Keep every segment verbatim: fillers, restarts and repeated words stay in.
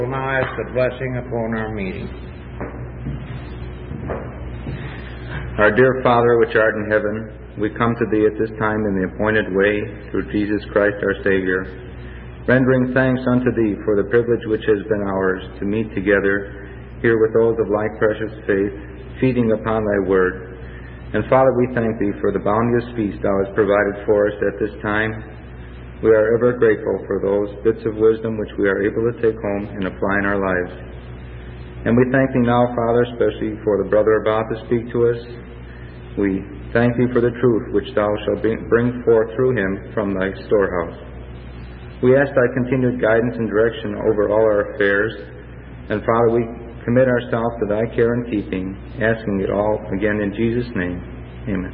We'll now ask the blessing upon our meeting. Our dear Father, which art in heaven, we come to Thee at this time in the appointed way through Jesus Christ our Savior, rendering thanks unto Thee for the privilege which has been ours to meet together here with those of like precious faith, feeding upon Thy word. And Father, we thank Thee for the bounteous feast Thou hast provided for us at this time. We are ever grateful for those bits of wisdom which we are able to take home and apply in our lives. And we thank Thee now, Father, especially for the brother about to speak to us. We thank Thee for the truth which Thou shalt bring forth through him from Thy storehouse. We ask Thy continued guidance and direction over all our affairs. And Father, we commit ourselves to Thy care and keeping, asking it all again in Jesus' name. Amen.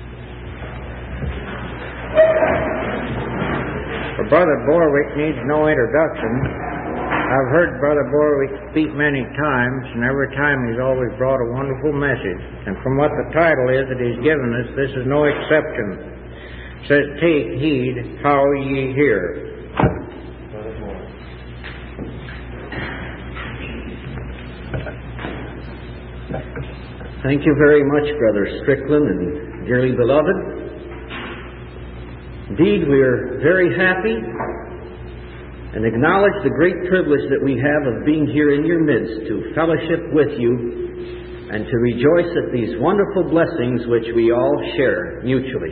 Well, Brother Borwick needs no introduction. I've heard Brother Borwick speak many times, and every time he's always brought a wonderful message. And from what the title is that he's given us, this is no exception. It says, "Take heed how ye hear." Thank you very much, Brother Strickland and dearly beloved. Indeed, we are very happy and acknowledge the great privilege that we have of being here in your midst to fellowship with you and to rejoice at these wonderful blessings which we all share mutually.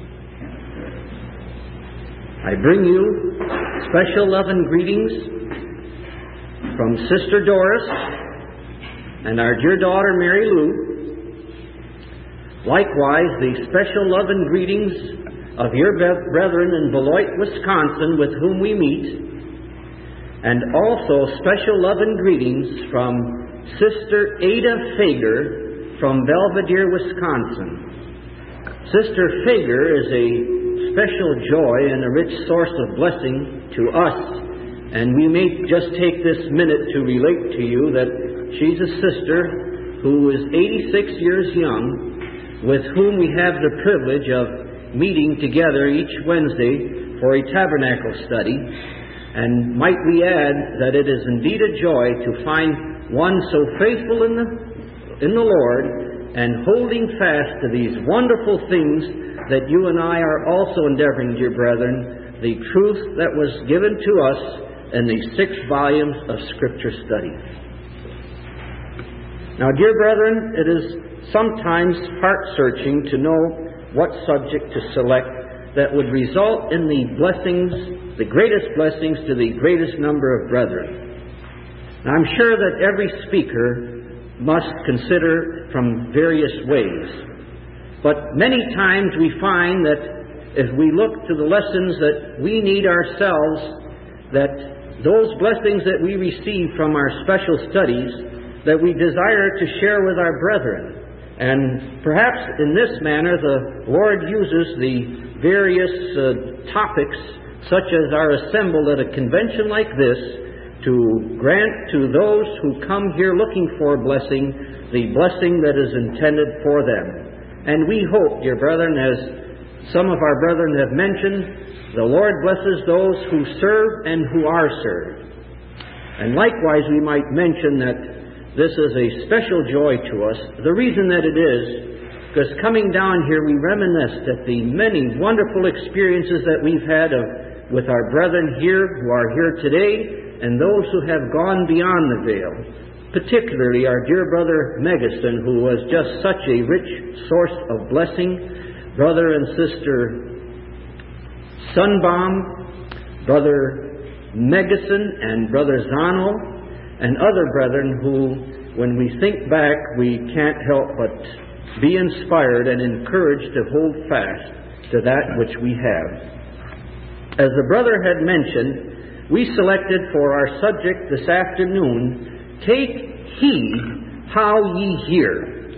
I bring you special love and greetings from Sister Doris and our dear daughter Mary Lou. Likewise, the special love and greetings of your brethren in Beloit, Wisconsin, with whom we meet, and also special love and greetings from Sister Ada Fager from Belvedere, Wisconsin. Sister Fager is a special joy and a rich source of blessing to us, and we may just take this minute to relate to you that she's a sister who is eighty-six years young, with whom we have the privilege of meeting together each Wednesday for a tabernacle study. And might we add that it is indeed a joy to find one so faithful in the, in the Lord and holding fast to these wonderful things that you and I are also endeavoring, dear brethren, the truth that was given to us in the six volumes of Scripture study. Now, dear brethren, it is sometimes heart-searching to know what subject to select that would result in the blessings, the greatest blessings to the greatest number of brethren. Now, I'm sure that every speaker must consider from various ways. But many times we find that if we look to the lessons that we need ourselves, that those blessings that we receive from our special studies, that we desire to share with our brethren. And perhaps in this manner the Lord uses the various uh, topics, such as are assembled at a convention like this, to grant to those who come here looking for blessing, the blessing that is intended for them. And we hope, dear brethren, as some of our brethren have mentioned, the Lord blesses those who serve and who are served. And likewise we might mention that this is a special joy to us. The reason that it is, because coming down here we reminisced at the many wonderful experiences that we've had of, with our brethren here who are here today and those who have gone beyond the veil. Particularly our dear brother Megaston, who was just such a rich source of blessing. Brother and sister Sunbaum, brother Megaston and brother Zano, and other brethren who, when we think back, we can't help but be inspired and encouraged to hold fast to that which we have. As the brother had mentioned, we selected for our subject this afternoon, "Take heed how ye hear."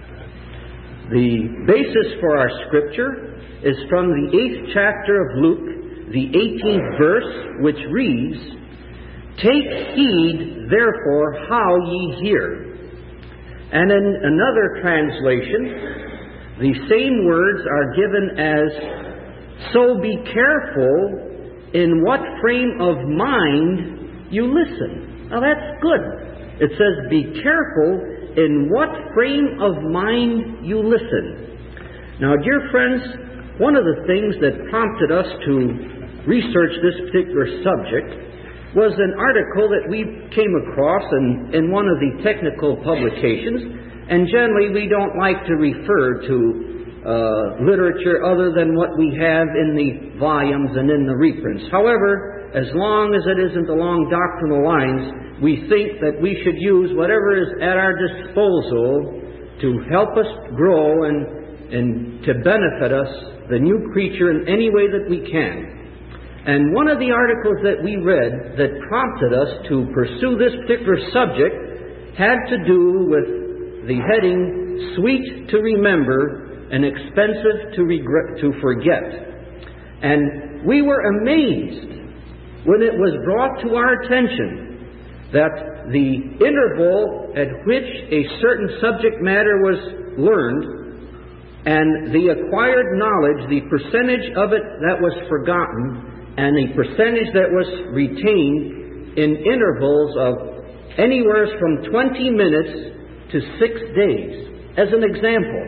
The basis for our scripture is from the eighth chapter of Luke, the eighteenth verse, which reads, "Take heed, therefore, how ye hear." And in another translation, the same words are given as, "So be careful in what frame of mind you listen." Now that's good. It says, be careful in what frame of mind you listen. Now, dear friends, one of the things that prompted us to research this particular subject was an article that we came across in, in one of the technical publications, and generally we don't like to refer to uh, literature other than what we have in the volumes and in the reprints. However, as long as it isn't along doctrinal lines, we think that we should use whatever is at our disposal to help us grow and, and to benefit us, the new creature, in any way that we can. And one of the articles that we read that prompted us to pursue this particular subject had to do with the heading, Sweet to Remember and Expensive to regret, to Forget. And we were amazed when it was brought to our attention that the interval at which a certain subject matter was learned and the acquired knowledge, the percentage of it that was forgotten, and the percentage that was retained in intervals of anywhere from twenty minutes to six days. As an example,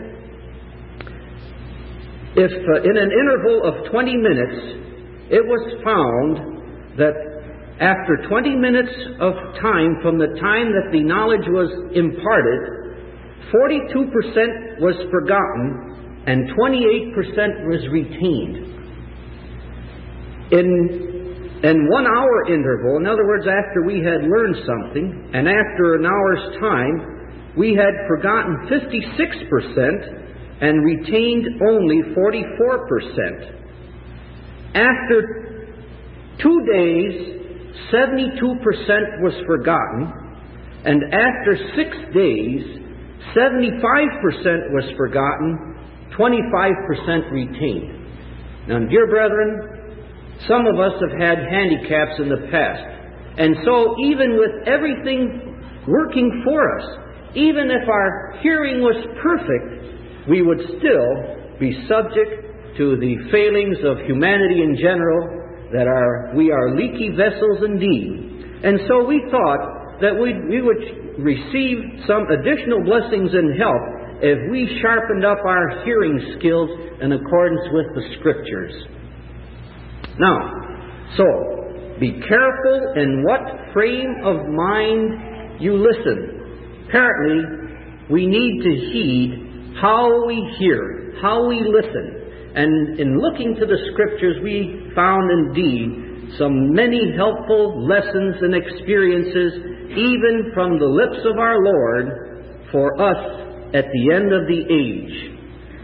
if uh, in an interval of twenty minutes, it was found that after twenty minutes of time from the time that the knowledge was imparted, forty-two percent was forgotten and twenty-eight percent was retained. In in one hour interval, in other words, after we had learned something, and after an hour's time, we had forgotten fifty-six percent and retained only forty-four percent. After two days, seventy-two percent was forgotten, and after six days, seventy-five percent was forgotten, twenty-five percent retained. Now, dear brethren, some of us have had handicaps in the past. And so even with everything working for us, even if our hearing was perfect, we would still be subject to the failings of humanity in general, that are we are leaky vessels indeed. And so we thought that we'd, we would receive some additional blessings and help if we sharpened up our hearing skills in accordance with the Scriptures. Now, so, be careful in what frame of mind you listen. Apparently, we need to heed how we hear, how we listen. And in looking to the Scriptures, we found indeed some many helpful lessons and experiences, even from the lips of our Lord, for us at the end of the age.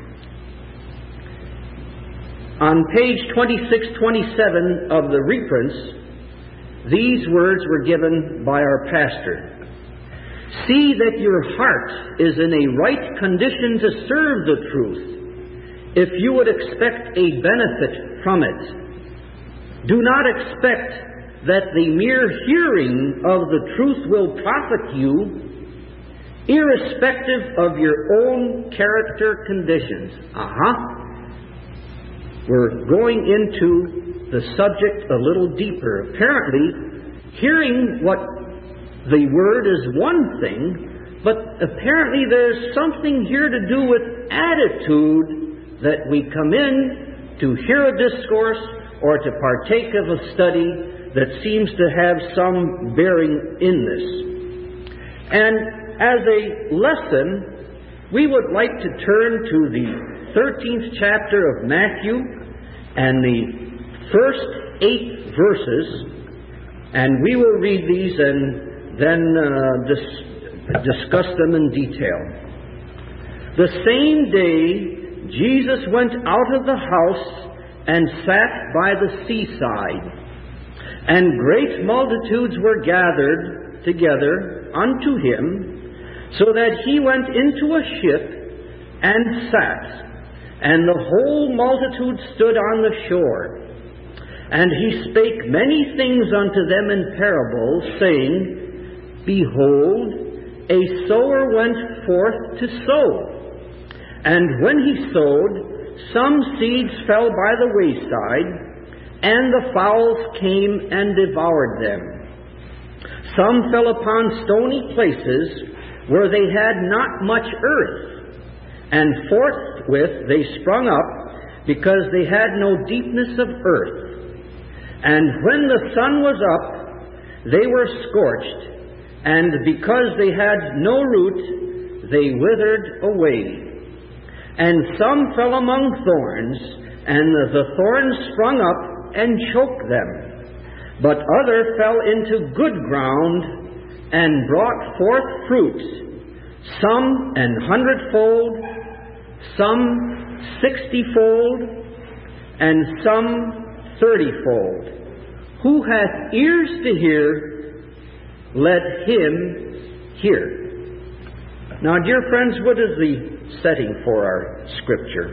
On page twenty-six twenty-seven of the reprints, these words were given by our pastor. See that your heart is in a right condition to serve the truth, if you would expect a benefit from it. Do not expect that the mere hearing of the truth will profit you, irrespective of your own character conditions. Aha! We're going into the subject a little deeper. Apparently, hearing what the Word is one thing, but apparently there's something here to do with attitude that we come in to hear a discourse or to partake of a study that seems to have some bearing in this. And as a lesson, we would like to turn to the thirteenth chapter of Matthew and the first eight verses, and we will read these and then uh, dis- discuss them in detail. The same day, Jesus went out of the house and sat by the seaside, and great multitudes were gathered together unto him, so that he went into a ship and sat. And the whole multitude stood on the shore. And he spake many things unto them in parables, saying, Behold, a sower went forth to sow. And when he sowed, some seeds fell by the wayside, and the fowls came and devoured them. Some fell upon stony places where they had not much earth, and forthwith they sprung up, because they had no deepness of earth. And when the sun was up, they were scorched, and because they had no root, they withered away. And some fell among thorns, and the thorns sprung up and choked them. But other fell into good ground, and brought forth fruits, some an hundredfold, some sixtyfold, and some thirtyfold. Who hath ears to hear, let him hear. Now, dear friends, what is the setting for our Scripture?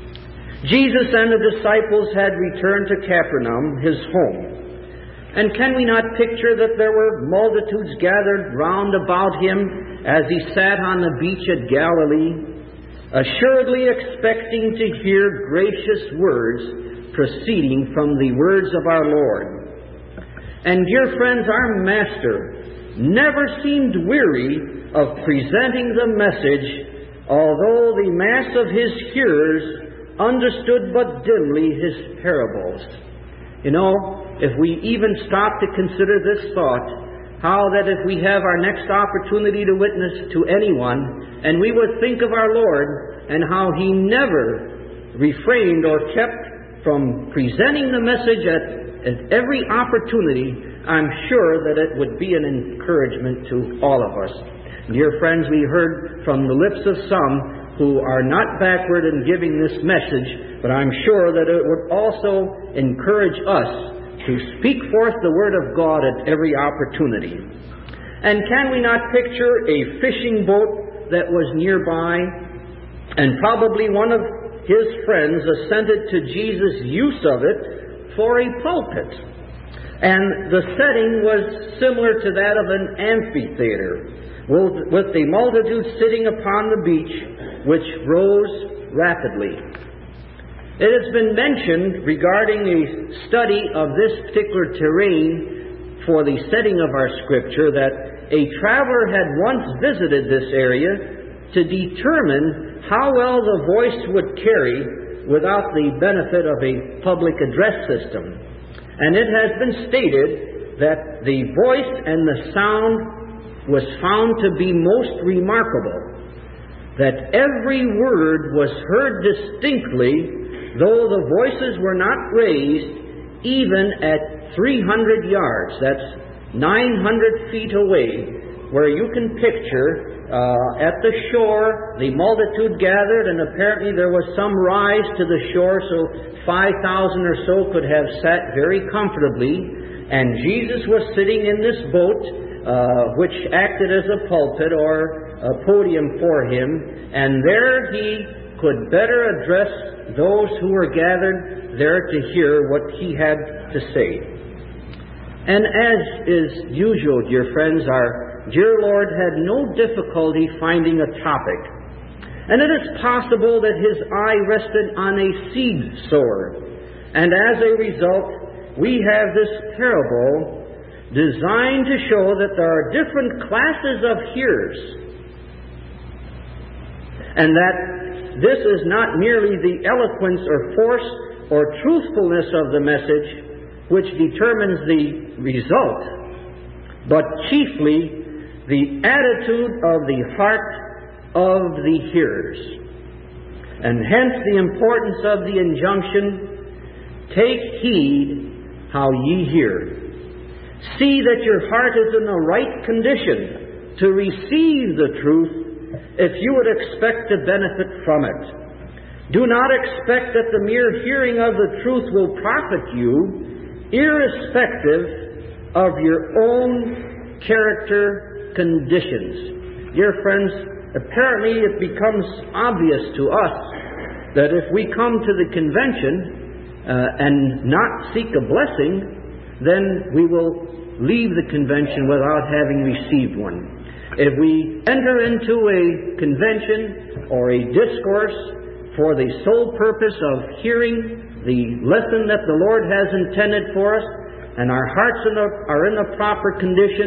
Jesus and the disciples had returned to Capernaum, his home. And can we not picture that there were multitudes gathered round about him as he sat on the beach at Galilee, assuredly expecting to hear gracious words proceeding from the words of our Lord? And dear friends, our Master never seemed weary of presenting the message, although the mass of his hearers understood but dimly his parables. You know, if we even stop to consider this thought, how that if we have our next opportunity to witness to anyone, and we would think of our Lord, and how he never refrained or kept from presenting the message at, at every opportunity, I'm sure that it would be an encouragement to all of us. Dear friends, we heard from the lips of some who are not backward in giving this message, but I'm sure that it would also encourage us to speak forth the Word of God at every opportunity. And can we not picture a fishing boat that was nearby, and probably one of his friends assented to Jesus' use of it for a pulpit? And the setting was similar to that of an amphitheater, with the multitude sitting upon the beach, which rose rapidly. It has been mentioned regarding a study of this particular terrain for the setting of our Scripture that a traveler had once visited this area to determine how well the voice would carry without the benefit of a public address system. And it has been stated that the voice and the sound was found to be most remarkable, that every word was heard distinctly, though the voices were not raised, even at three hundred yards. That's nine hundred feet away, where you can picture uh, at the shore the multitude gathered, and apparently there was some rise to the shore, so five thousand or so could have sat very comfortably, and Jesus was sitting in this boat, uh, which acted as a pulpit or a podium for him, and there he could better address those who were gathered there to hear what he had to say. And as is usual, dear friends, our dear Lord had no difficulty finding a topic. And it is possible that his eye rested on a seed sower. And as a result, we have this parable designed to show that there are different classes of hearers, and that this is not merely the eloquence or force or truthfulness of the message which determines the result, but chiefly the attitude of the heart of the hearers. And hence the importance of the injunction, take heed how ye hear. See that your heart is in the right condition to receive the truth if you would expect to benefit from it. Do not expect that the mere hearing of the truth will profit you, irrespective of your own character conditions. Dear friends, apparently it becomes obvious to us that if we come to the convention uh, and not seek a blessing, then we will leave the convention without having received one. If we enter into a convention or a discourse for the sole purpose of hearing the lesson that the Lord has intended for us, and our hearts are in the proper condition,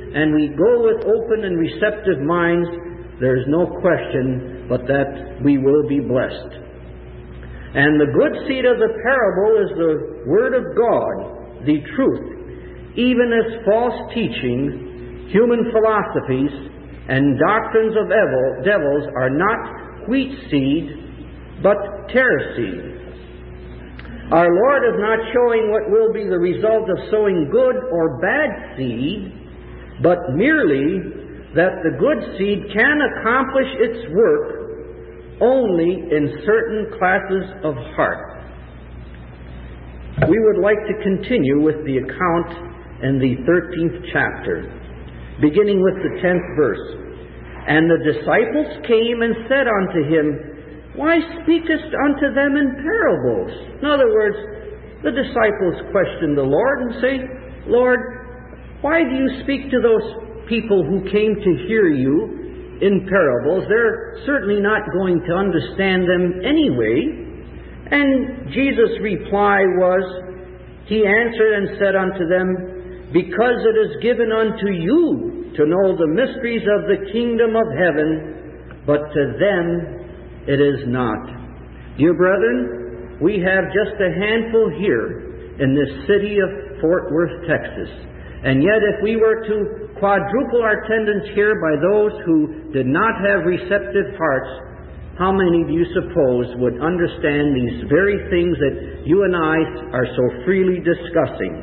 and we go with open and receptive minds, there is no question but that we will be blessed. And the good seed of the parable is the Word of God, the truth, even as false teaching, human philosophies, and doctrines of evil, devils are not wheat seed, but tare seed. Our Lord is not showing what will be the result of sowing good or bad seed, but merely that the good seed can accomplish its work only in certain classes of heart. We would like to continue with the account in the thirteenth chapter, beginning with the tenth verse. And the disciples came and said unto him, Why speakest unto them in parables? In other words, the disciples questioned the Lord and say, Lord, why do you speak to those people who came to hear you in parables? They're certainly not going to understand them anyway. And Jesus' reply was, He answered and said unto them, Because it is given unto you to know the mysteries of the kingdom of heaven, but to them it is not. Dear brethren, we have just a handful here in this city of Fort Worth, Texas. And yet if we were to quadruple our attendance here by those who did not have receptive hearts, how many do you suppose would understand these very things that you and I are so freely discussing?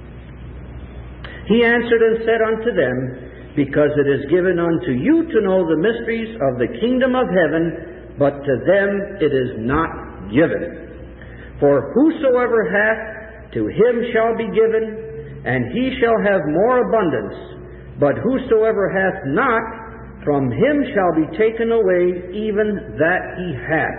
He answered and said unto them, Because it is given unto you to know the mysteries of the kingdom of heaven, but to them it is not given. For whosoever hath, to him shall be given, and he shall have more abundance. But whosoever hath not, from him shall be taken away even that he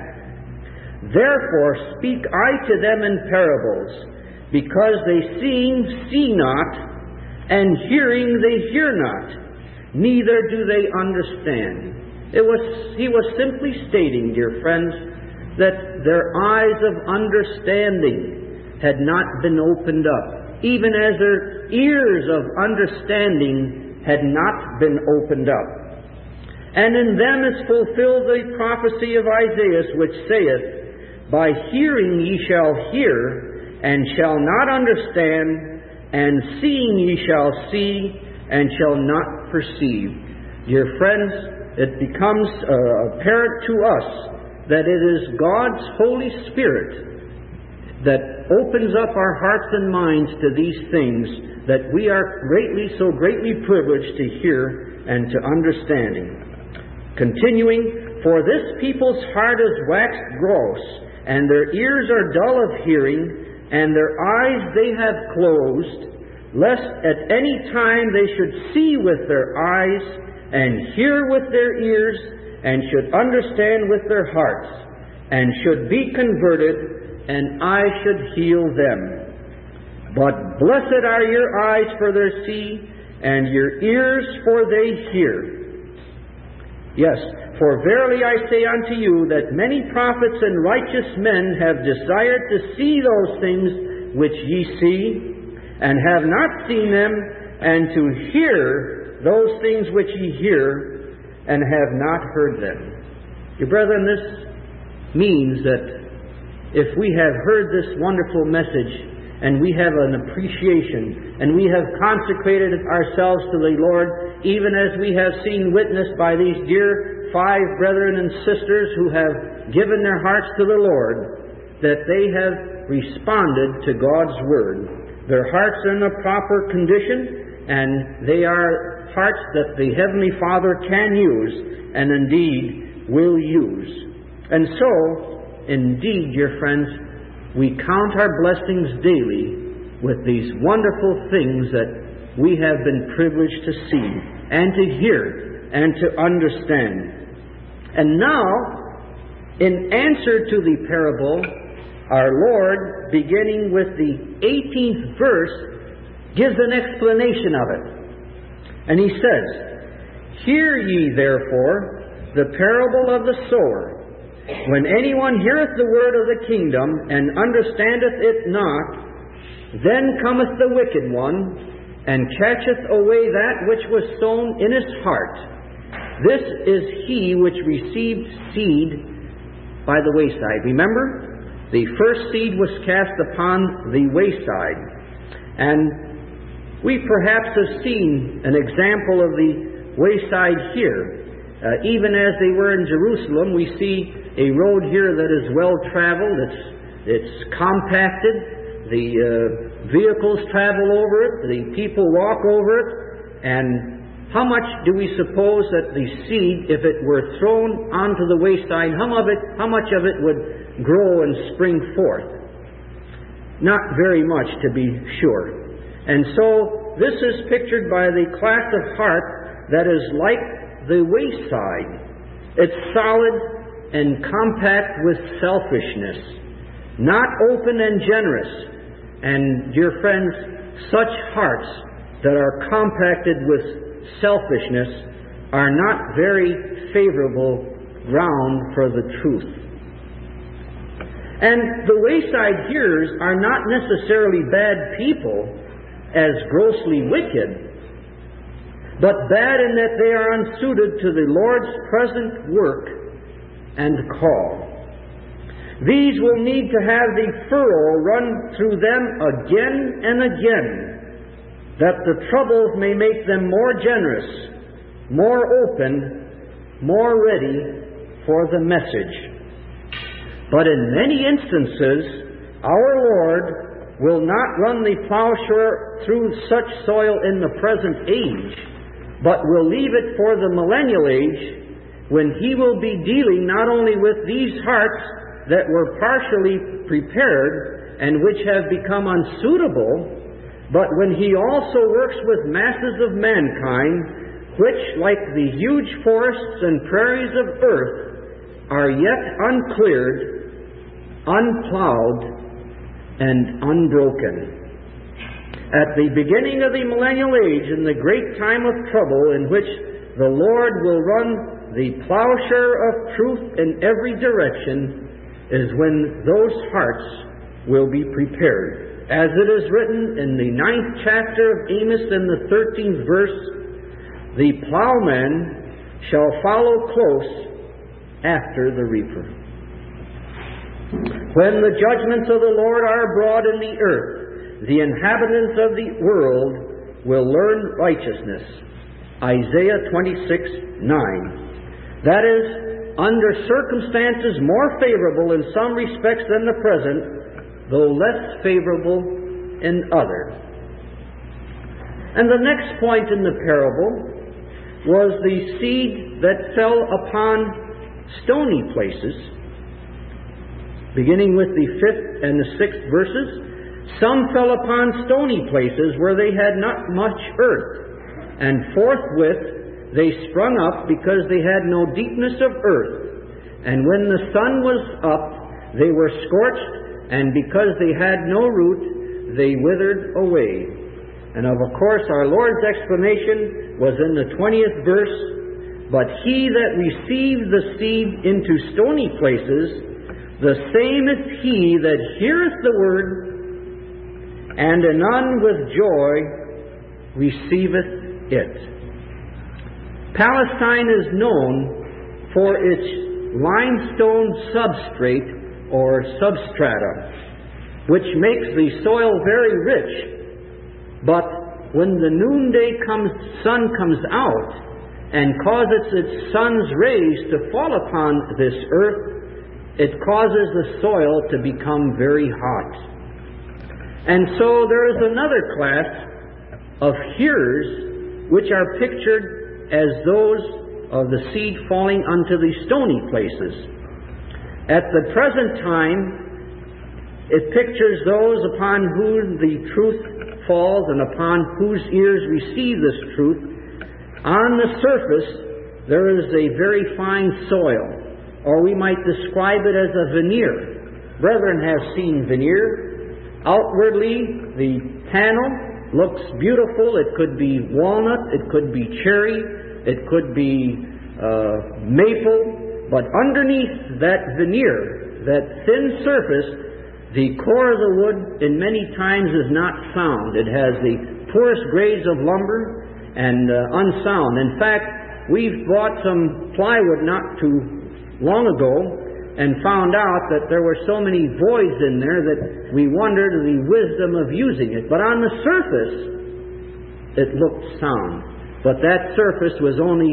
hath. Therefore speak I to them in parables, because they seeing see not, and hearing they hear not, neither do they understand. It was, he was simply stating, dear friends, that their eyes of understanding had not been opened up, even as their ears of understanding had not been opened up. And in them is fulfilled the prophecy of Isaiah, which saith, By hearing ye shall hear, and shall not understand, and seeing ye shall see, and shall not perceive. Dear friends, it becomes uh, apparent to us that it is God's Holy Spirit that opens up our hearts and minds to these things that we are greatly, so greatly privileged to hear and to understanding. Continuing, For this people's heart is waxed gross, and their ears are dull of hearing, and their eyes they have closed, lest at any time they should see with their eyes, and hear with their ears, and should understand with their hearts, and should be converted, and I should heal them. But blessed are your eyes, for they see, and your ears, for they hear. Yes, for verily I say unto you, that many prophets and righteous men have desired to see those things which ye see, and have not seen them, and to hear those things which ye hear, and have not heard them. Your brethren, this means that if we have heard this wonderful message, and we have an appreciation, and we have consecrated ourselves to the Lord, even as we have seen witnessed by these dear five brethren and sisters who have given their hearts to the Lord, that they have responded to God's Word. Their hearts are in a proper condition, and they are hearts that the Heavenly Father can use, and indeed will use. And so, indeed, dear friends, we count our blessings daily with these wonderful things that we have been privileged to see, and to hear, and to understand. And now, in answer to the parable, our Lord, beginning with the eighteenth verse, gives an explanation of it. And he says, Hear ye therefore the parable of the sower. When anyone heareth the word of the kingdom, and understandeth it not, then cometh the wicked one, and catcheth away that which was sown in his heart. This is he which received seed by the wayside. Remember, the first seed was cast upon the wayside. And we perhaps have seen an example of the wayside here. Uh, even as they were in Jerusalem, we see a road here that is well traveled. It's, it's compacted. The uh, vehicles travel over it. The people walk over it. And how much do we suppose that the seed, if it were thrown onto the wayside, how, of it, how much of it would grow and spring forth? Not very much, to be sure. And so this is pictured by the class of heart that is like the wayside. It's solid and compact with selfishness, not open and generous. And, dear friends, such hearts that are compacted with selfishness are not very favorable ground for the truth. And the wayside hearers are not necessarily bad people as grossly wicked, but bad in that they are unsuited to the Lord's present work and call. These will need to have the furrow run through them again and again, that the troubles may make them more generous, more open, more ready for the message. But in many instances, our Lord will not run the plowshare through such soil in the present age, but will leave it for the millennial age, when He will be dealing not only with these hearts that were partially prepared and which have become unsuitable, but when He also works with masses of mankind, which, like the huge forests and prairies of earth, are yet uncleared, unplowed, and unbroken. At the beginning of the millennial age, in the great time of trouble in which the Lord will run the plowshare of truth in every direction, is when those hearts will be prepared. As it is written in the ninth chapter of Amos in the thirteenth verse, the plowman shall follow close after the reaper. When the judgments of the Lord are abroad in the earth, the inhabitants of the world will learn righteousness. Isaiah twenty-six nine. That is, under circumstances more favorable in some respects than the present, though less favorable in others. And the next point in the parable was the seed that fell upon stony places. Beginning with the fifth and the sixth verses, some fell upon stony places where they had not much earth, and forthwith they sprung up because they had no deepness of earth. And when the sun was up, they were scorched, and because they had no root, they withered away. And of course our Lord's explanation was in the twentieth verse, but he that received the seed into stony places, the same is he that heareth the word, and anon with joy receiveth it. Palestine is known for its limestone substrate or substrata, which makes the soil very rich. But when the noonday comes, sun comes out and causes its sun's rays to fall upon this earth, it causes the soil to become very hot. And so there is another class of hearers which are pictured as those of the seed falling unto the stony places. At the present time, it pictures those upon whom the truth falls and upon whose ears receive this truth. On the surface, there is a very fine soil, or we might describe it as a veneer. Brethren have seen veneer. Outwardly, the panel looks beautiful. It could be walnut, it could be cherry, it could be uh, maple, but underneath that veneer, that thin surface, the core of the wood in many times is not found. It has the poorest grades of lumber and uh, unsound. In fact, we've bought some plywood not too long ago and found out that there were so many voids in there that we wondered the wisdom of using it. But on the surface, it looked sound. But that surface was only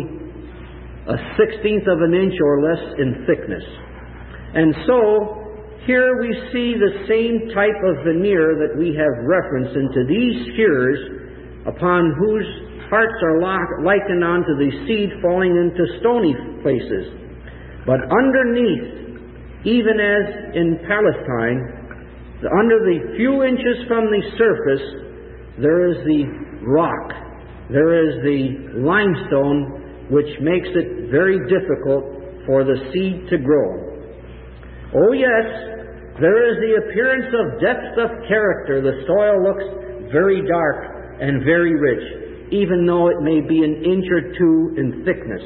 a sixteenth of an inch or less in thickness. And so, here we see the same type of veneer that we have reference into these shears upon whose hearts are likened unto the seed falling into stony places. But underneath, even as in Palestine, under the few inches from the surface, there is the rock, there is the limestone, which makes it very difficult for the seed to grow. Oh yes, there is the appearance of depth of character. The soil looks very dark and very rich, even though it may be an inch or two in thickness.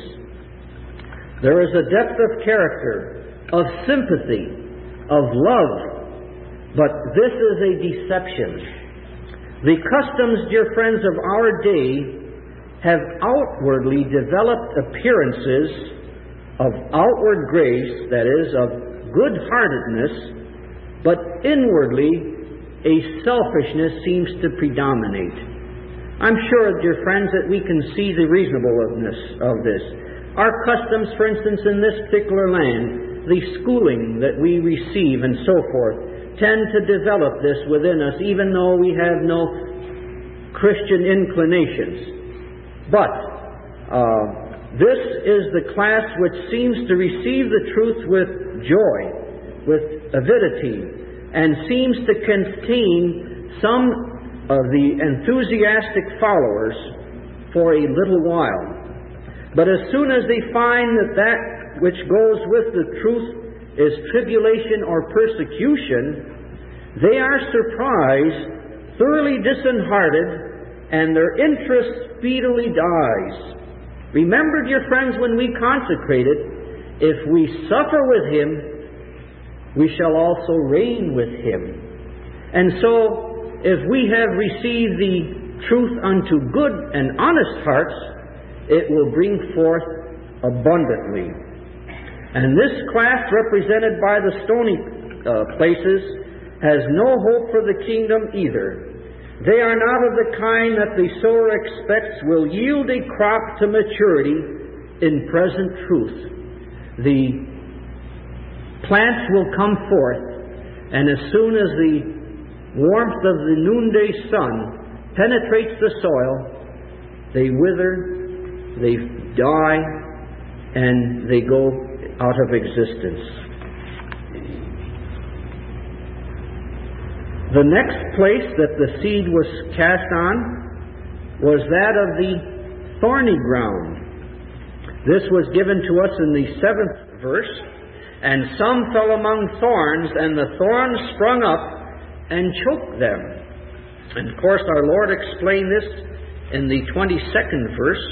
There is a depth of character, of sympathy, of love, but this is a deception. The customs, dear friends, of our day have outwardly developed appearances of outward grace, that is, of good-heartedness, but inwardly a selfishness seems to predominate. I'm sure, dear friends, that we can see the reasonableness of this. Our customs, for instance, in this particular land, the schooling that we receive and so forth, tend to develop this within us, even though we have no Christian inclinations. But uh, this is the class which seems to receive the truth with joy, with avidity, and seems to contain some of the enthusiastic followers for a little while. But as soon as they find that that which goes with the truth is tribulation or persecution, they are surprised, thoroughly disheartened, and their interest speedily dies. Remember, dear friends, when we consecrated, if we suffer with Him, we shall also reign with Him. And so, if we have received the truth unto good and honest hearts, it will bring forth abundantly. And this class, represented by the stony uh, places, has no hope for the kingdom either. They are not of the kind that the sower expects will yield a crop to maturity in present truth. The plants will come forth, and as soon as the warmth of the noonday sun penetrates the soil, they wither, they die, and they go out of existence. The next place that the seed was cast on was that of the thorny ground. This was given to us in the seventh verse. And some fell among thorns, and the thorns sprung up and choked them. And of course our Lord explained this in the twenty-second verse.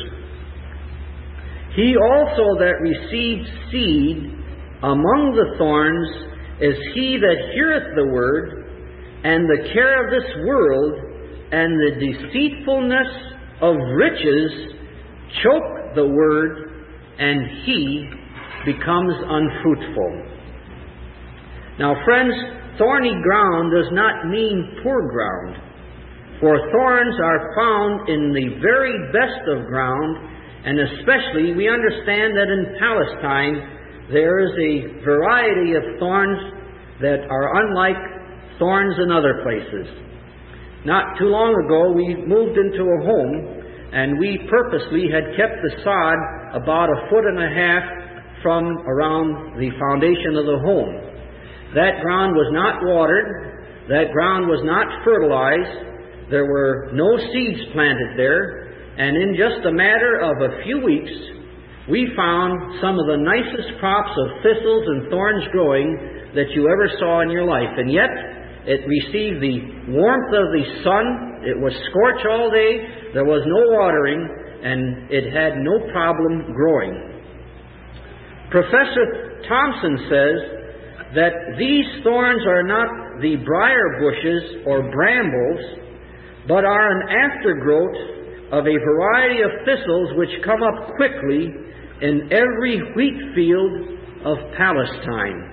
He also that received seed among the thorns is he that heareth the word, and the care of this world and the deceitfulness of riches choke the word, and he becomes unfruitful. Now, friends, thorny ground does not mean poor ground, for thorns are found in the very best of ground, and especially we understand that in Palestine there is a variety of thorns that are unlike thorns in other places. Not too long ago we moved into a home, and we purposely had kept the sod about a foot and a half from around the foundation of the home. That ground was not watered, that ground was not fertilized, there were no seeds planted there, and in just a matter of a few weeks we found some of the nicest crops of thistles and thorns growing that you ever saw in your life. And yet it received the warmth of the sun, it was scorched all day, there was no watering, and it had no problem growing. Professor Thompson says that these thorns are not the briar bushes or brambles, but are an aftergrowth of a variety of thistles which come up quickly in every wheat field of Palestine.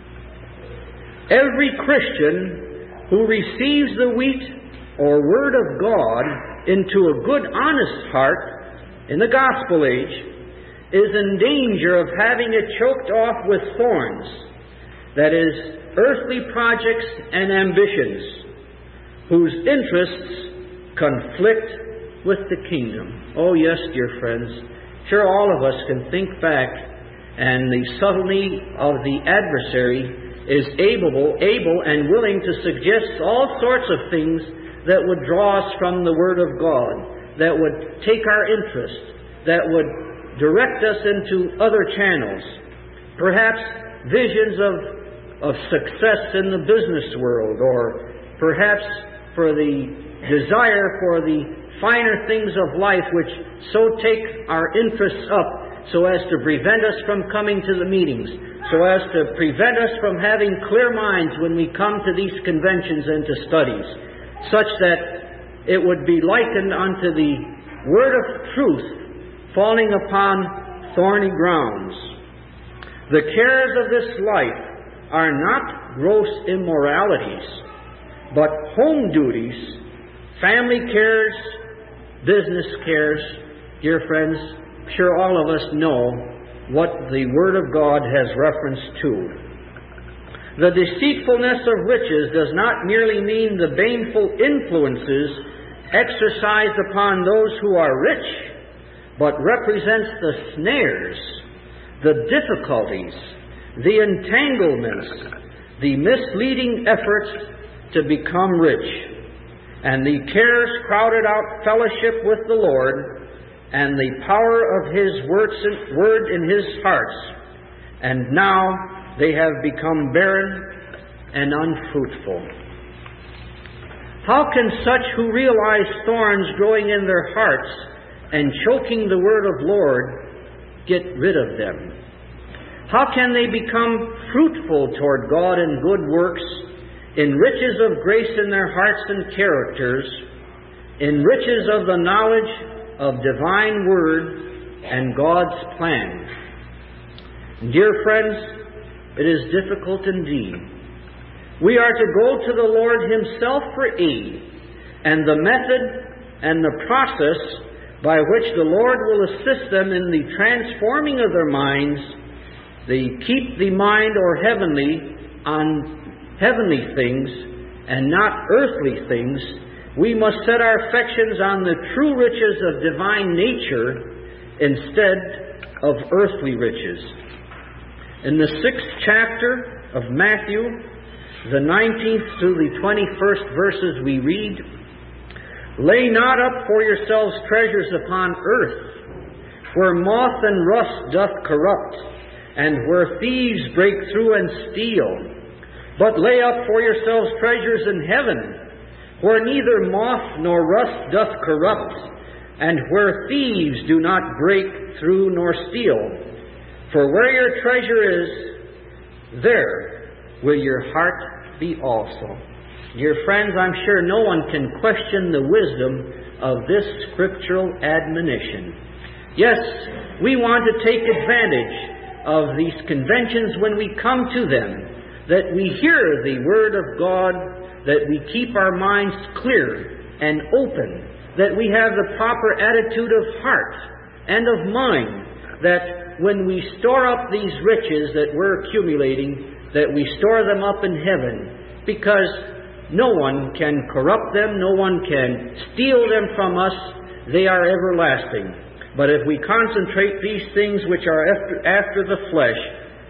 Every Christian who receives the wheat or Word of God into a good, honest heart in the gospel age is in danger of having it choked off with thorns, that is, earthly projects and ambitions, whose interests conflict with the kingdom. Oh yes, dear friends, sure all of us can think back, and the subtlety of the adversary is able, able and willing to suggest all sorts of things that would draw us from the Word of God, that would take our interest, that would direct us into other channels. Perhaps visions of, of success in the business world, or perhaps for the desire for the finer things of life which so take our interests up so as to prevent us from coming to the meetings, so as to prevent us from having clear minds when we come to these conventions and to studies, such that it would be likened unto the word of truth falling upon thorny grounds. The cares of this life are not gross immoralities, but home duties, family cares, business cares. Dear friends, sure all of us know what the Word of God has reference to. The deceitfulness of riches does not merely mean the baneful influences exercised upon those who are rich, but represents the snares, the difficulties, the entanglements, the misleading efforts to become rich. And the cares crowded out fellowship with the Lord and the power of His word in His hearts. And now they have become barren and unfruitful. How can such who realize thorns growing in their hearts and choking the word of Lord get rid of them? How can they become fruitful toward God in good works, in riches of grace in their hearts and characters, in riches of the knowledge of divine word and God's plan? Dear friends, it is difficult indeed. We are to go to the Lord Himself for aid, and the method and the process by which the Lord will assist them in the transforming of their minds, they keep the mind or heavenly on heavenly things and not earthly things. We must set our affections on the true riches of divine nature instead of earthly riches. In the sixth chapter of Matthew, the nineteenth through the twenty-first verses, we read, "Lay not up for yourselves treasures upon earth, where moth and rust doth corrupt, and where thieves break through and steal. But lay up for yourselves treasures in heaven, where neither moth nor rust doth corrupt, and where thieves do not break through nor steal. For where your treasure is, there will your heart be also." Dear friends, I'm sure no one can question the wisdom of this scriptural admonition. Yes, we want to take advantage of these conventions when we come to them, that we hear the Word of God, that we keep our minds clear and open, that we have the proper attitude of heart and of mind, that when we store up these riches that we're accumulating, that we store them up in heaven, because no one can corrupt them, no one can steal them from us. They are everlasting. But if we concentrate these things which are after, after the flesh,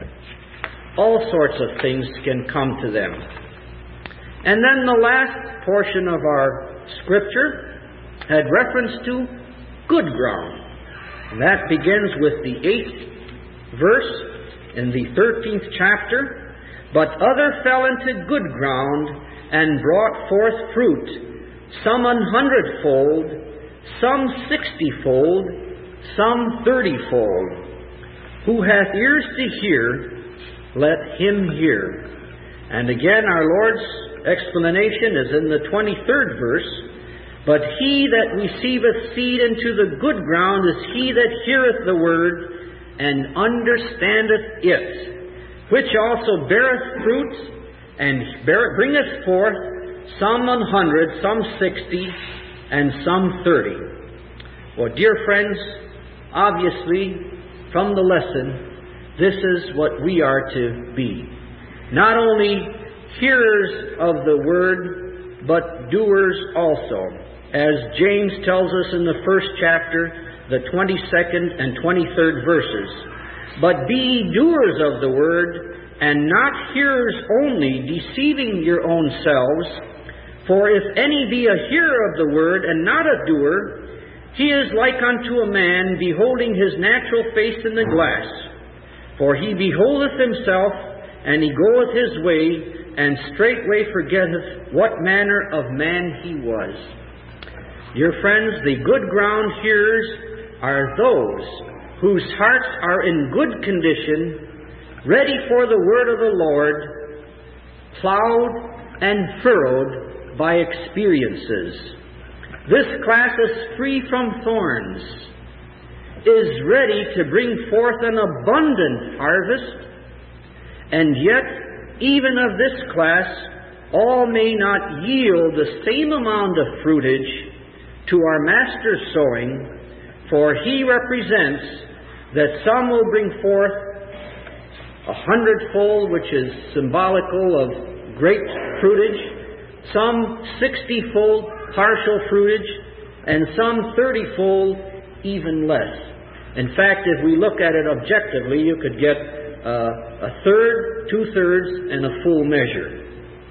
all sorts of things can come to them. And then the last portion of our scripture had reference to good ground. And that begins with the eighth verse in the thirteenth chapter. "But other fell into good ground, and brought forth fruit, some an hundredfold, some sixtyfold, some thirtyfold. Who hath ears to hear, let him hear." And again, our Lord's explanation is in the twenty-third verse, But he that receiveth seed into the good ground is he that heareth the word, and understandeth it, which also beareth fruit, and bear, bringeth forth some an hundred, some sixty, and some thirty. Well, dear friends, obviously, from the lesson, this is what we are to be. Not only hearers of the word, but doers also. As James tells us in the first chapter, the twenty-second and twenty-third verses. But be ye doers of the word, and not hearers only, deceiving your own selves. For if any be a hearer of the word, and not a doer, he is like unto a man beholding his natural face in the glass. For he beholdeth himself, and he goeth his way, and straightway forgetteth what manner of man he was. Dear friends, the good ground hearers are those whose hearts are in good condition, ready for the word of the Lord, plowed and furrowed by experiences. This class is free from thorns, is ready to bring forth an abundant harvest, and yet, even of this class, all may not yield the same amount of fruitage to our Master's sowing, for he represents that some will bring forth a hundredfold, which is symbolical of great fruitage, some sixtyfold partial fruitage, and some thirtyfold even less. In fact, if we look at it objectively, you could get uh, a third, two-thirds, and a full measure.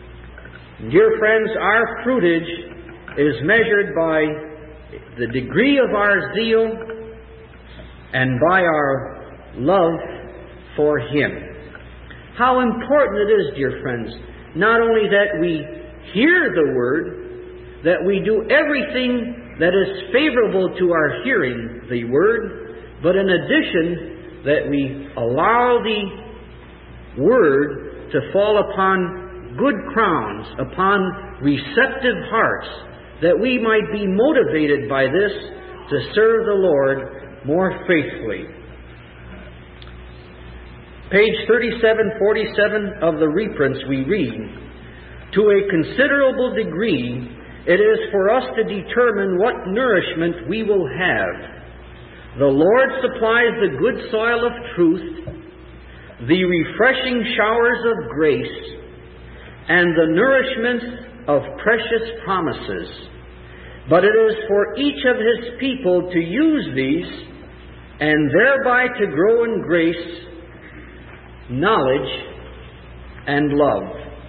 Dear friends, our fruitage is measured by the degree of our zeal and by our love for Him. How important it is, dear friends, not only that we hear the Word, that we do everything that is favorable to our hearing the Word, but in addition, that we allow the Word to fall upon good crowns, upon receptive hearts, that we might be motivated by this to serve the Lord more faithfully. Page thirty-seven forty-seven of the reprints we read, to a considerable degree, it is for us to determine what nourishment we will have. The Lord supplies the good soil of truth, the refreshing showers of grace, and the nourishment of precious promises. But it is for each of His people to use these, and thereby to grow in grace, knowledge, and love.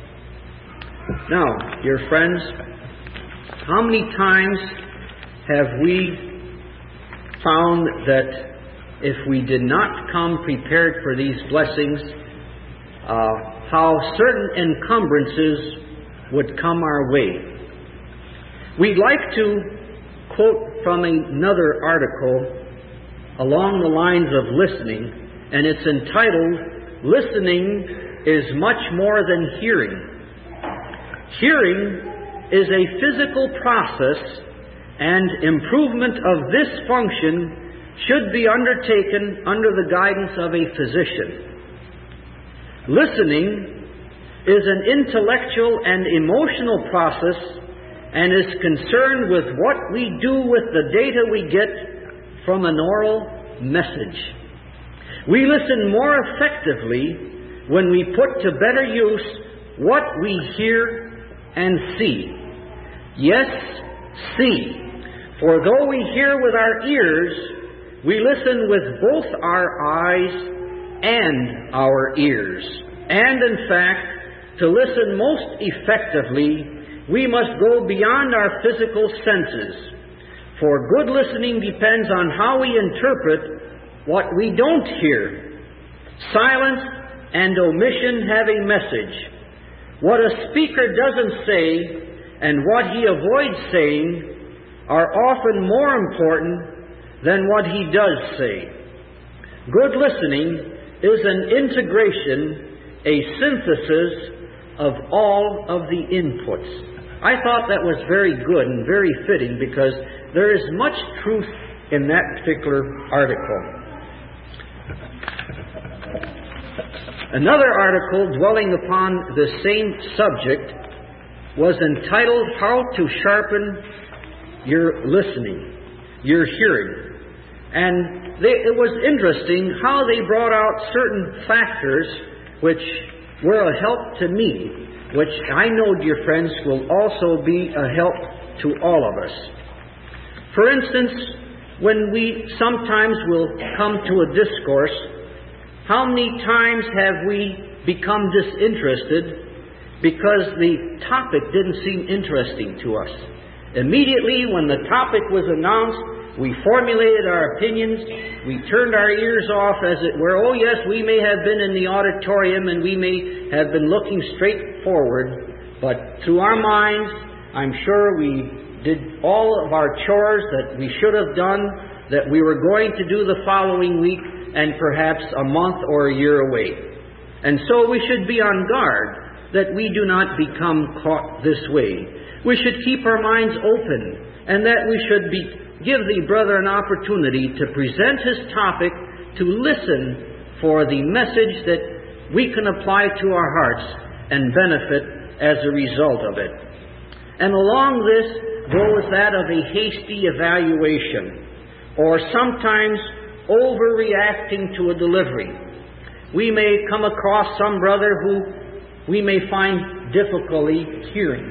Now, dear friends, how many times have we found that if we did not come prepared for these blessings, uh, how certain encumbrances would come our way? We'd like to quote from another article along the lines of listening, and it's entitled, "Listening is much more than hearing." Hearing is a physical process, and improvement of this function should be undertaken under the guidance of a physician. Listening is an intellectual and emotional process and is concerned with what we do with the data we get from an oral message. We listen more effectively when we put to better use what we hear and see. Yes, see. For though we hear with our ears, we listen with both our eyes and our ears. And in fact, to listen most effectively, we must go beyond our physical senses. For good listening depends on how we interpret what we don't hear. Silence and omission have a message. What a speaker doesn't say and what he avoids saying are often more important than what he does say. Good listening is an integration, a synthesis of all of the inputs. I thought that was very good and very fitting because there is much truth in that particular article. Another article dwelling upon the same subject was entitled, How to Sharpen Your Listening, Your Hearing. And they, it was interesting how they brought out certain factors which were a help to me, which I know, dear friends, will also be a help to all of us. For instance, when we sometimes will come to a discourse, how many times have we become disinterested because the topic didn't seem interesting to us? Immediately when the topic was announced, we formulated our opinions, we turned our ears off, as it were. Oh yes, we may have been in the auditorium and we may have been looking straight forward, but through our minds, I'm sure we did all of our chores that we should have done, that we were going to do the following week, and perhaps a month or a year away. And so we should be on guard that we do not become caught this way. We should keep our minds open, and that we should be, give the brother an opportunity to present his topic, to listen for the message that we can apply to our hearts and benefit as a result of it. And along this goes that of a hasty evaluation, or sometimes overreacting to a delivery. We may come across some brother who we may find difficulty hearing,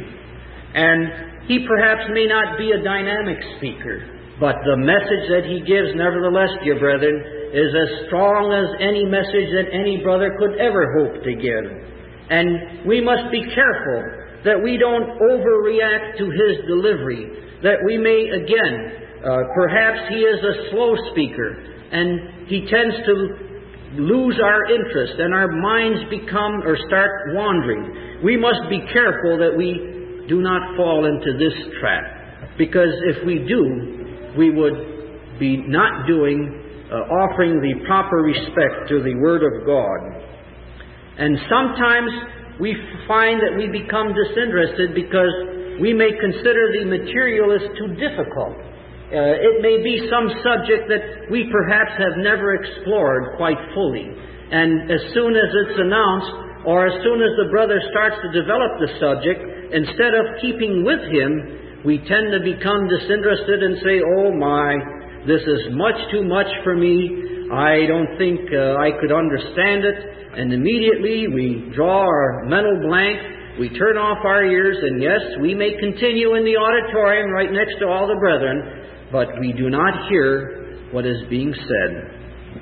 and he perhaps may not be a dynamic speaker, but the message that he gives, nevertheless, dear brethren, is as strong as any message that any brother could ever hope to give. And we must be careful that we don't overreact to his delivery, that we may, again, uh, perhaps he is a slow speaker, and he tends to lose our interest, and our minds become or start wandering. We must be careful that we do not fall into this trap, because if we do, we would be not doing, uh, offering the proper respect to the Word of God. And sometimes we find that we become disinterested because we may consider the material as too difficult. Uh, it may be some subject that we perhaps have never explored quite fully. And as soon as it's announced, or as soon as the brother starts to develop the subject, instead of keeping with him, we tend to become disinterested and say, oh my, this is much too much for me. I don't think uh, I could understand it. And immediately we draw our mental blank, we turn off our ears, and yes, we may continue in the auditorium right next to all the brethren, but we do not hear what is being said.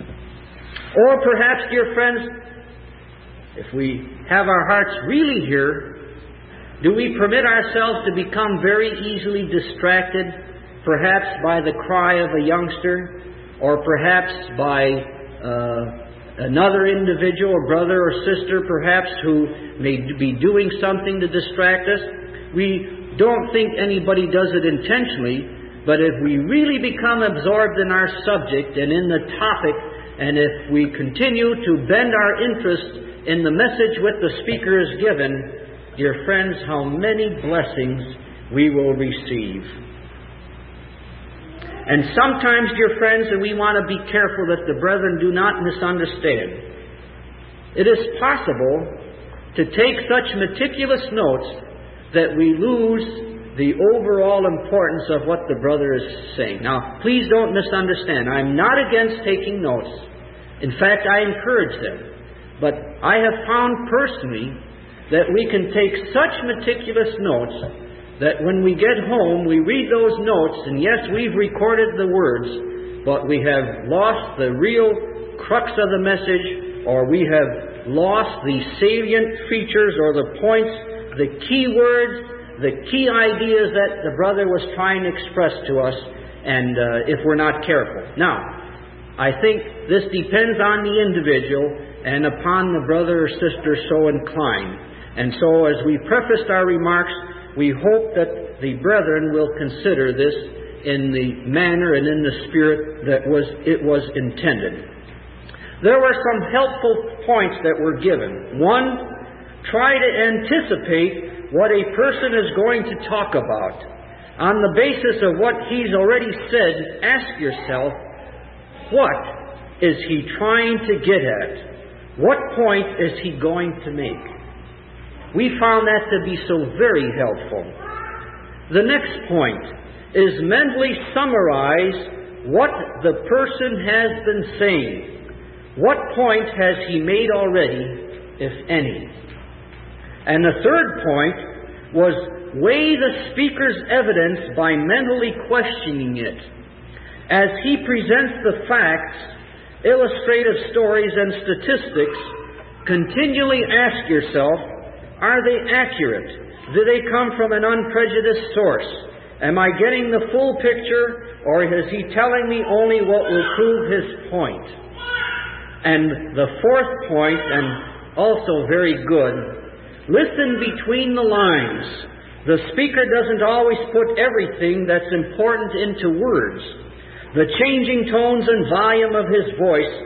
Or perhaps, dear friends, if we have our hearts really here, do we permit ourselves to become very easily distracted, perhaps by the cry of a youngster, or perhaps by uh, another individual, brother or sister, perhaps, who may be doing something to distract us? We don't think anybody does it intentionally, but if we really become absorbed in our subject and in the topic, and if we continue to bend our interest in the message which the speaker is given, dear friends, how many blessings we will receive. And sometimes, dear friends, and we want to be careful that the brethren do not misunderstand, it is possible to take such meticulous notes that we lose the overall importance of what the brother is saying. Now, please don't misunderstand. I'm not against taking notes. In fact, I encourage them. But I have found personally that we can take such meticulous notes that when we get home, we read those notes, and yes, we've recorded the words, but we have lost the real crux of the message, or we have lost the salient features or the points, the key words, the key ideas that the brother was trying to express to us, and uh, if we're not careful. Now, I think this depends on the individual and upon the brother or sister so inclined. And so as we prefaced our remarks, we hope that the brethren will consider this in the manner and in the spirit that was it was intended. There were some helpful points that were given. One, try to anticipate what a person is going to talk about, on the basis of what he's already said, ask yourself, what is he trying to get at? What point is he going to make? We found that to be so very helpful. The next point is mentally summarize what the person has been saying. What point has he made already, if any? And the third point was weigh the speaker's evidence by mentally questioning it. As he presents the facts, illustrative stories, and statistics, continually ask yourself, are they accurate? Do they come from an unprejudiced source? Am I getting the full picture, or is he telling me only what will prove his point? And the fourth point, and also very good, listen between the lines. The speaker doesn't always put everything that's important into words. The changing tones and volume of his voice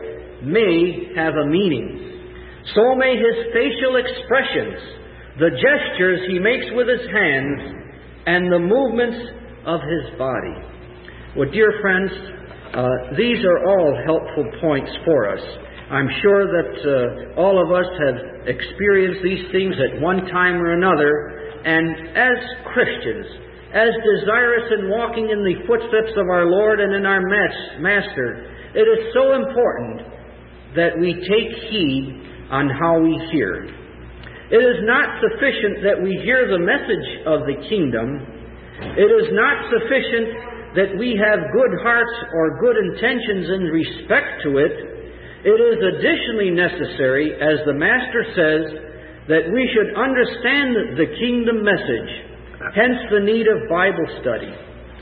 may have a meaning. So may his facial expressions, the gestures he makes with his hands, and the movements of his body. Well, dear friends, uh, these are all helpful points for us. I'm sure that uh, all of us have experienced these things at one time or another, and as Christians, as desirous in walking in the footsteps of our Lord and in our Master, it is so important that we take heed on how we hear. It is not sufficient that we hear the message of the kingdom. It is not sufficient that we have good hearts or good intentions in respect to it. It is additionally necessary, as the Master says, that we should understand the kingdom message, hence the need of Bible study.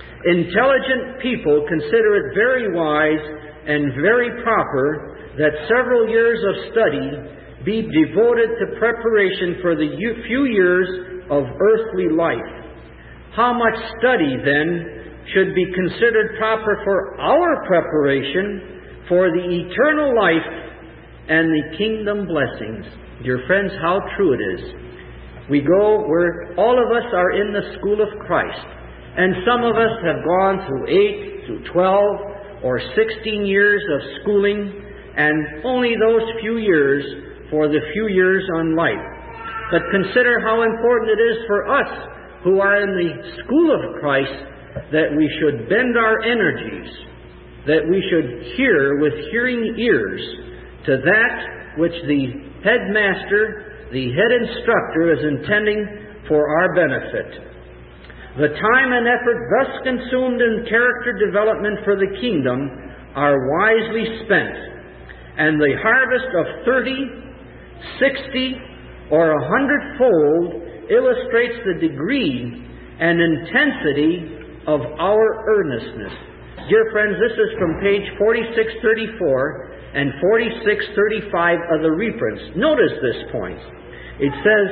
Intelligent people consider it very wise and very proper that several years of study be devoted to preparation for the few years of earthly life. How much study, then, should be considered proper for our preparation for the eternal life and the kingdom blessings? Dear friends, how true it is. We go where all of us are in the school of Christ, and some of us have gone through eight, through twelve, or sixteen years of schooling, and only those few years for the few years on life. But consider how important it is for us who are in the school of Christ that we should bend our energies, that we should hear with hearing ears to that which the headmaster, the head instructor, is intending for our benefit. The time and effort thus consumed in character development for the kingdom are wisely spent, and the harvest of thirty, sixty, or a hundredfold illustrates the degree and intensity of our earnestness. Dear friends, this is from page forty-six thirty-four and forty-six thirty-five of the reprints. Notice this point. It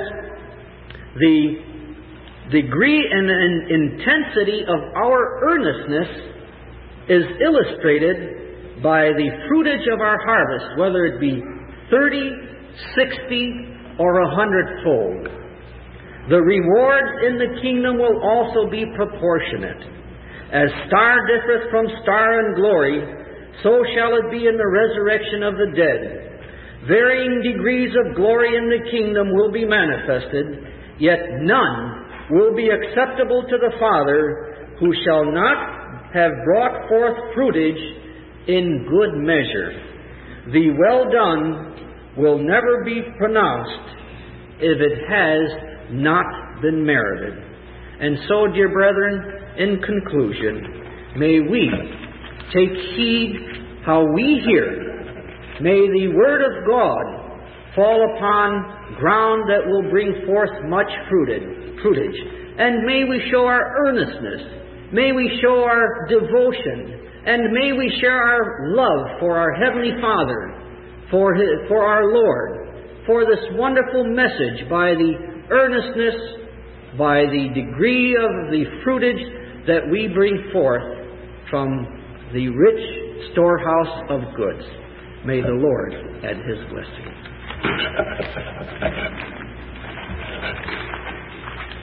says, the degree and intensity of our earnestness is illustrated by the fruitage of our harvest, whether it be thirty, sixty, or a hundredfold. The rewards in the kingdom will also be proportionate. As star differeth from star in glory, so shall it be in the resurrection of the dead. Varying degrees of glory in the kingdom will be manifested, yet none will be acceptable to the Father who shall not have brought forth fruitage in good measure. The well done will never be pronounced if it has not been merited. And so, dear brethren, in conclusion, may we take heed how we hear. May the Word of God fall upon ground that will bring forth much fruitage. And may we show our earnestness. May we show our devotion. And may we share our love for our Heavenly Father, for, his, for our Lord, for this wonderful message by the earnestness, by the degree of the fruitage that we bring forth from the rich storehouse of goods. May the Lord add His blessing.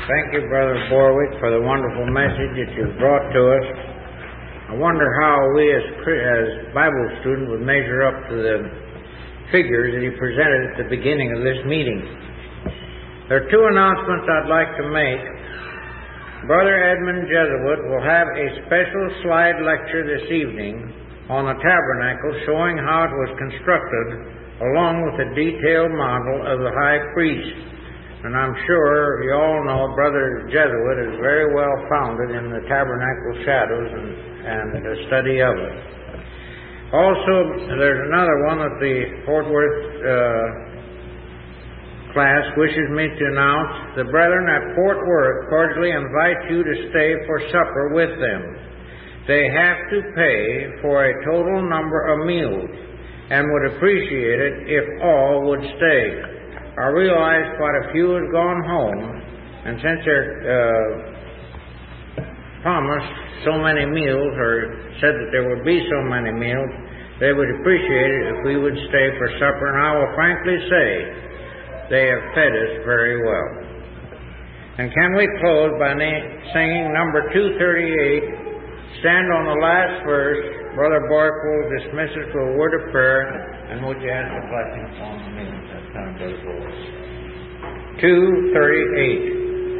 Thank you, Brother Borwick, for the wonderful message that you've brought to us. I wonder how we as, as Bible students would measure up to the figures that he presented at the beginning of this meeting. There are two announcements I'd like to make. Brother Edmund Jesuit will have a special slide lecture this evening on the tabernacle showing how it was constructed along with a detailed model of the high priest. And I'm sure you all know Brother Jesuit is very well founded in the tabernacle shadows and, and the study of it. Also, there's another one that the Fort Worth uh, class wishes me to announce. The brethren at Fort Worth cordially invite you to stay for supper with them. They have to pay for a total number of meals and would appreciate it if all would stay. I realize quite a few have gone home, and since they're uh, promised so many meals, or said that there would be so many meals, they would appreciate it if we would stay for supper, and I will frankly say they have fed us very well. And can we close by na- singing number two thirty-eight, Stand on the Last Verse. Brother Bork will dismiss us with a word of prayer, and would you ask the blessing upon the meeting at that time, Brother Bork? two thirty-eight.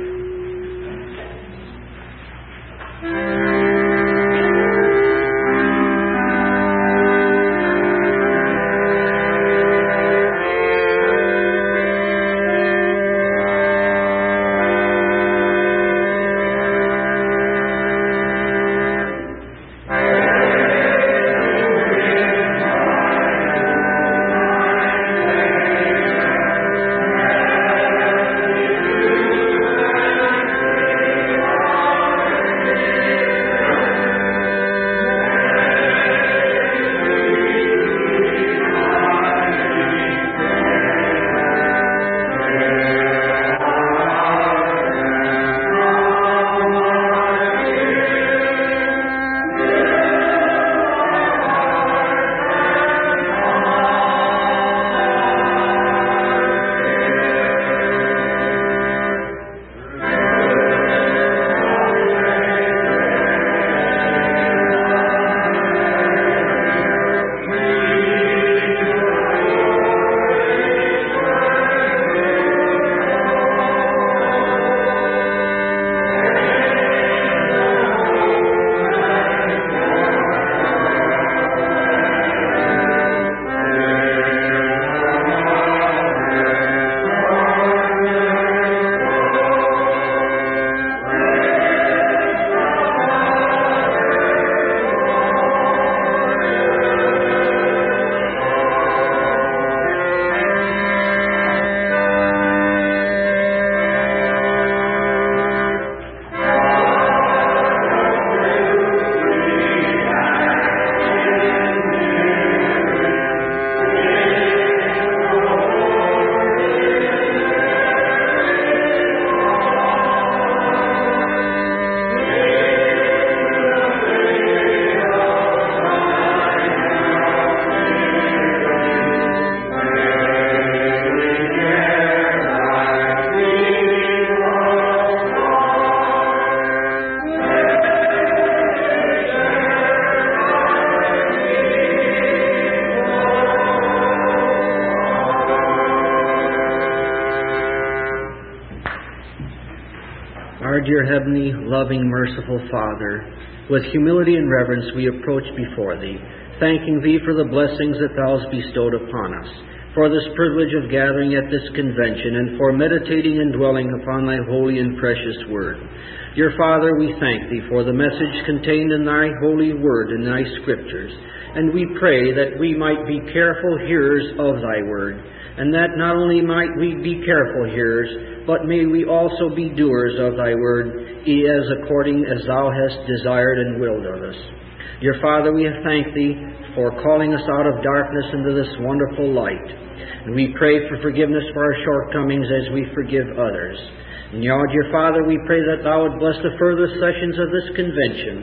Dear Heavenly, loving, merciful Father, with humility and reverence we approach before Thee, thanking Thee for the blessings that Thou hast bestowed upon us, for this privilege of gathering at this convention, and for meditating and dwelling upon Thy holy and precious Word. Dear Father, we thank Thee for the message contained in Thy holy Word and Thy Scriptures, and we pray that we might be careful hearers of Thy Word, and that not only might we be careful hearers, but may we also be doers of Thy Word, as according as Thou hast desired and willed of us. Dear Father, we thank Thee for calling us out of darkness into this wonderful light. And we pray for forgiveness for our shortcomings as we forgive others. And now, dear Father, we pray that Thou would bless the further sessions of this convention,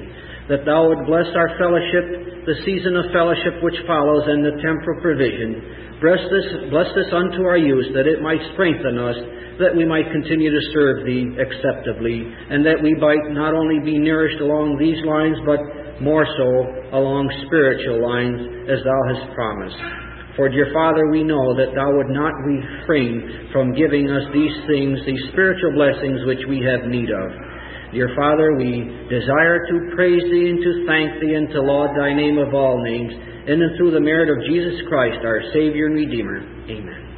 that Thou would bless our fellowship, the season of fellowship which follows, and the temporal provision. Bless this, bless this unto our use, that it might strengthen us, that we might continue to serve Thee acceptably, and that we might not only be nourished along these lines, but more so along spiritual lines, as Thou hast promised. For, dear Father, we know that Thou would not refrain from giving us these things, these spiritual blessings which we have need of. Dear Father, we desire to praise Thee and to thank Thee and to laud Thy name of all names, in and through the merit of Jesus Christ, our Savior and Redeemer. Amen.